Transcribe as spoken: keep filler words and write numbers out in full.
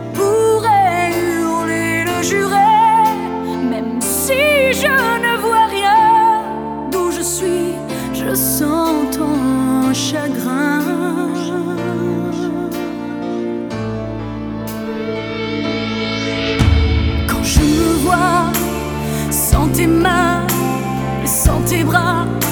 pourrais hurler, le jurer, même si je ne vois rien. D'où je suis, je sens ton chagrin.